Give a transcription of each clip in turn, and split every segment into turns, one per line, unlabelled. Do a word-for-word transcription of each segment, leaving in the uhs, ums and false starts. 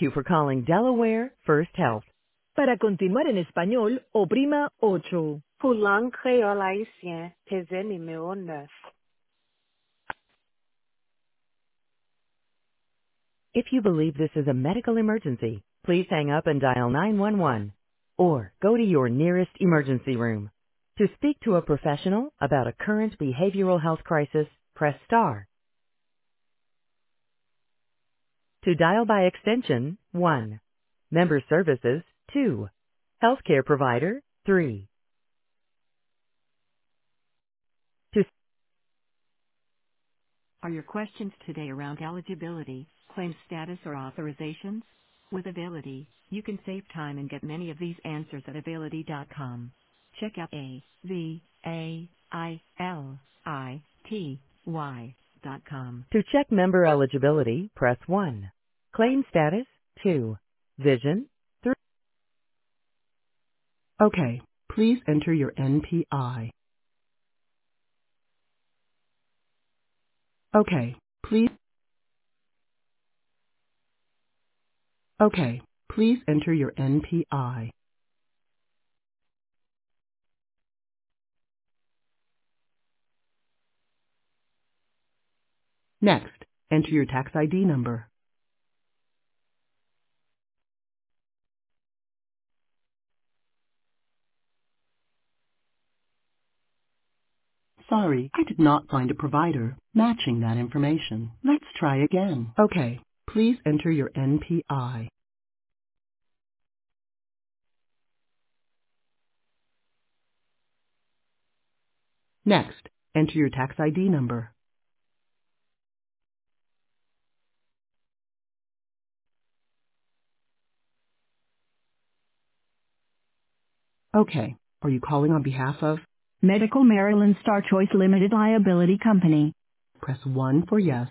you for calling Delaware First Health. Para continuar en español, oprima ocho.
Pour langue créole haïtien, pesez numéro neuf.
If you believe this is a medical emergency, please hang up and dial nine one one or go to your nearest emergency room. To speak to a professional about a current behavioral health crisis, press star. To dial by extension, one. Member services, two. Healthcare provider, three. To Are your questions today around eligibility, claim status, or authorizations? With Availity, you can save time and get many of these answers at availity dot com. Check out A V A I L I T Y dot com. To check member eligibility, press one. Claim status, two. Vision, three. Okay, please enter your N P I. Okay, please. Okay, please enter your N P I. Next, enter your tax I D number. Sorry, I did not find a provider matching that information. Let's try again. Okay, please enter your N P I. Next, enter your tax I D number. Okay, are you calling on behalf of Medical Maryland Star Choice Limited Liability Company? Press one for yes.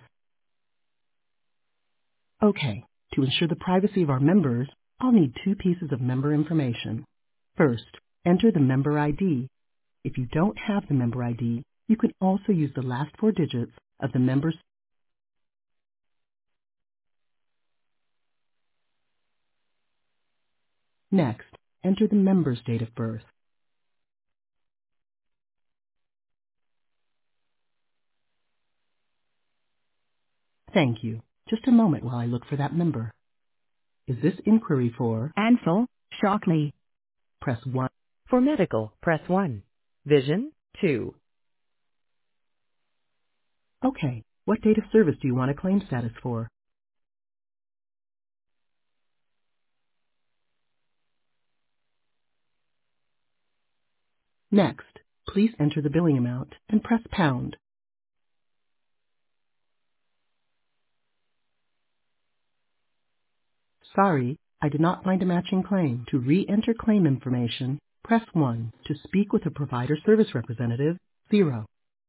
Okay, to ensure the privacy of our members, I'll need two pieces of member information. First, enter the member I D. If you don't have the member I D, you can also use the last four digits of the member's. Next, enter the member's date of birth. Thank you. Just a moment while I look for that member. Is this inquiry for Ansel Shockley? Press one. For medical, press one. Vision, two. Okay, what date of service do you want a claim status for? Next, please enter the billing amount and press pound. Sorry, I did not find a matching claim. To re-enter claim information, press one. To speak with a provider service representative, zero.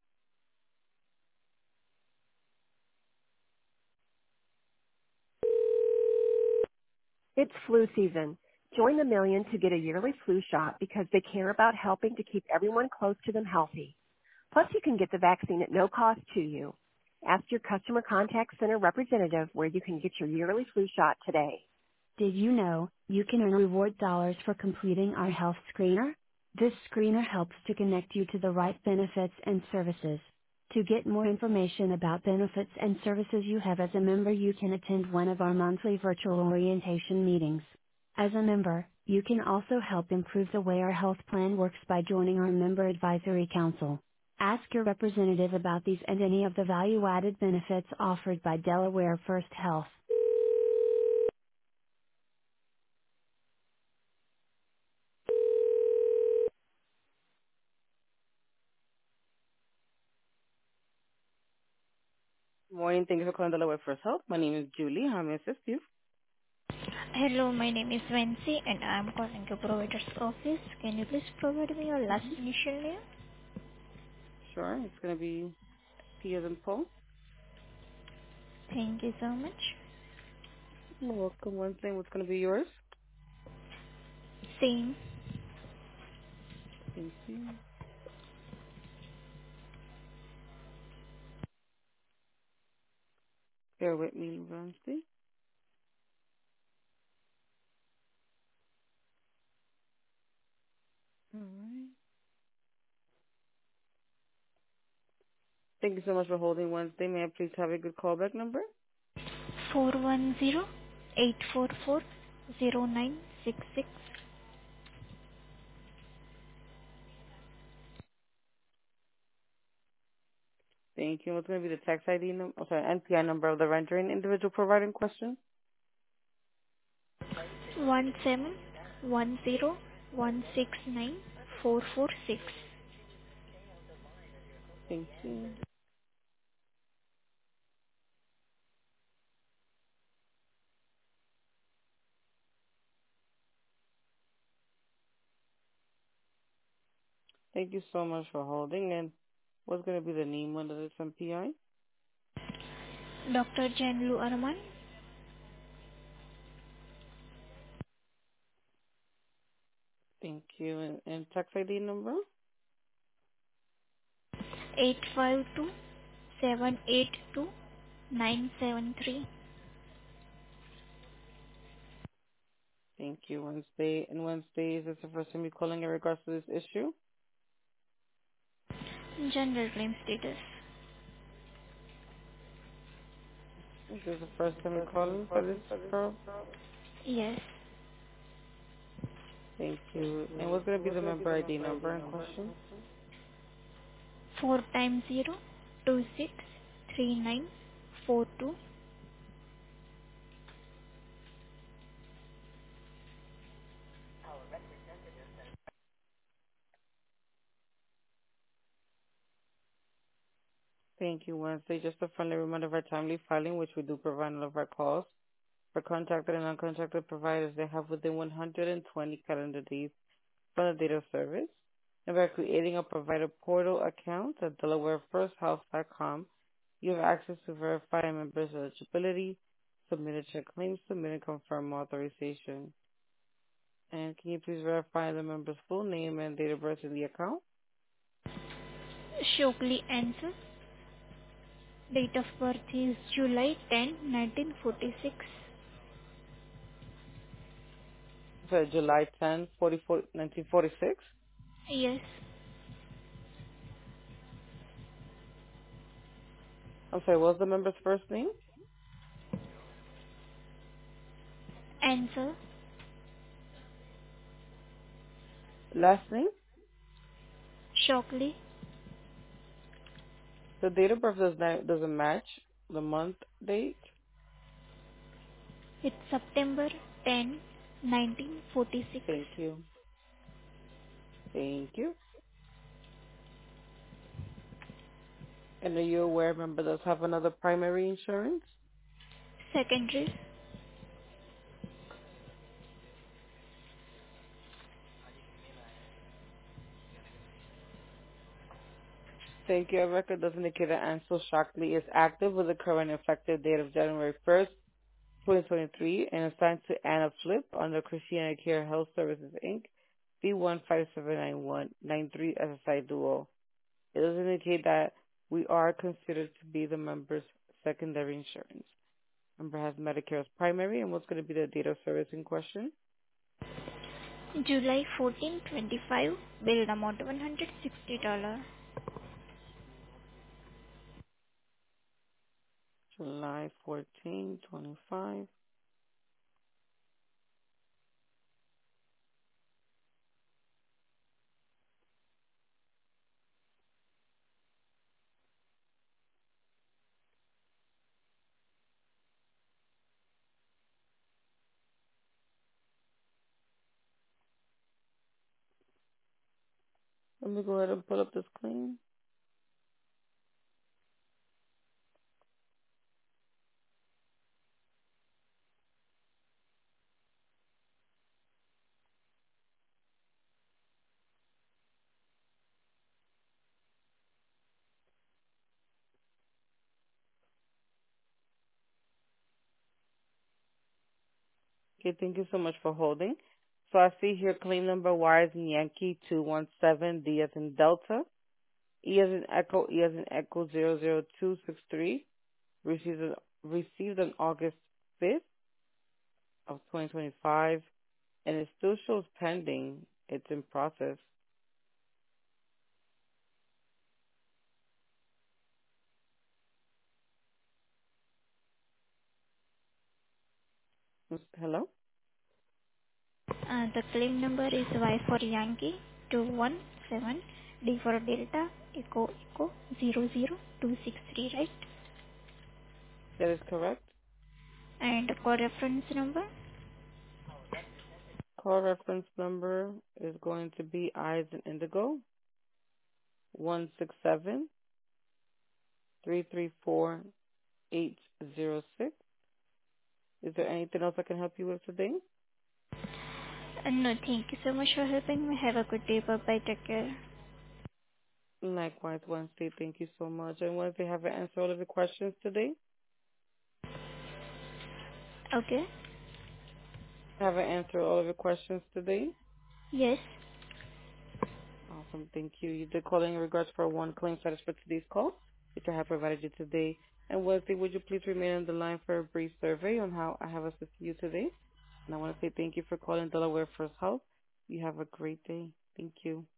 It's flu season. Join the million to get a yearly flu shot because they care about helping to keep everyone close to them healthy. Plus, you can get the vaccine at no cost to you. Ask your customer contact center representative where you can get your yearly flu shot today. Did you know you can earn reward dollars for completing our health screener? This screener helps to connect you to the right benefits and services. To get more information about benefits and services you have as a member, you can attend one of our monthly virtual orientation meetings. As a member, you can also help improve the way our health plan works by joining our member advisory council. Ask your representative about these and any of the value-added benefits offered by Delaware First Health. Morning. Thank you for calling Delaware First Health. My name is Julie. How may I assist you?
Hello, my name is Wency and I'm calling the provider's office. Can you please provide me your last initial name?
Sure. It's going to be P as in Paul.
Thank you so much.
You're welcome. Wednesday. What's going to be yours?
Same.
Thank you. Bear with me, Wednesday.
Thank you so much for holding Wednesday. May I please have a good callback number?
four one zero eight four four zero nine six six.
Thank you. What's going to be the tax I D number? Oh, sorry, N P I number of the renter and individual provider in question?
One seven one zero one six nine four four six.
Thank you. Thank you so much for holding. And what's going to be the name under this M P I?
Doctor Janlu Arman.
Thank you. And, and tax I D number?
Eight five two seven eight two nine seven three.
Thank you. Wednesday. And Wednesday, is this the first time you're calling in regards to this issue?
General claim status.
Is this the first time you're calling for this, bro?
Yes.
Thank you. And what's going to be the member I D number in question?
Four times zero two six three nine four two.
Thank you, Wednesday. Just a friendly reminder of our timely filing, which we do provide all of our calls. For contracted and uncontracted providers, they have within one hundred twenty calendar days from the date of service. And by creating a provider portal account at delaware first health dot com, you have access to verify a member's eligibility, submit a check claim, submit and confirm authorization. And can you please verify the member's full name and date of birth in the account?
Shokli answer. Date of birth is July tenth, nineteen forty-six.
So July tenth, nineteen forty-six.
Yes.
I'm sorry, what was the member's first name?
Answer.
Last name?
Shokli.
The date of birth does not, doesn't match the month date.
It's September tenth, nineteen forty-six.
Thank you. Thank you. And are you aware member does have another primary insurance?
Secondary.
Thank you. Our record does indicate that Ansel Shockley is active with the current effective date of January first, twenty twenty-three, and assigned to Anna Flip under Christiana Care Health Services, Incorporated, B one five seven nine one nine three as a side duo. It does indicate that we are considered to be the member's secondary insurance. Member has Medicare as primary, and what's going to be the date of service in question?
July fourteenth, twenty-five. Billed amount one hundred sixty dollars.
July fourteenth, twenty-five. Let me go ahead and pull up this claim. Okay, thank you so much for holding. So I see here claim number Y as in Yankee two one seven, D as in Delta, E as in Echo, E as in Echo zero zero two six three, received, received on August fifth of twenty twenty-five, and it still shows pending. It's in process. Hello?
Uh, the claim number is Y for Yankee two one seven, D for Delta, Echo Echo zero zero two six three, right?
That is correct.
And call reference number.
Call reference number is going to be Eyes and Indigo one six seven three three four eight zero six. Is there anything else I can help you with today?
Uh, no, thank you so much for helping me. Have a good day. Bye bye. Take care.
Likewise, Wednesday. Thank you so much. And Wednesday, have an answer all of your questions today?
Okay.
Have an answer all of your questions today?
Yes.
Awesome. Thank you. You did call in regards for one claim status for today's call, which I have provided you today. And Wednesday, would you please remain on the line for a brief survey on how I have assisted you today? And I want to say thank you for calling Delaware First Health. You have a great day. Thank you.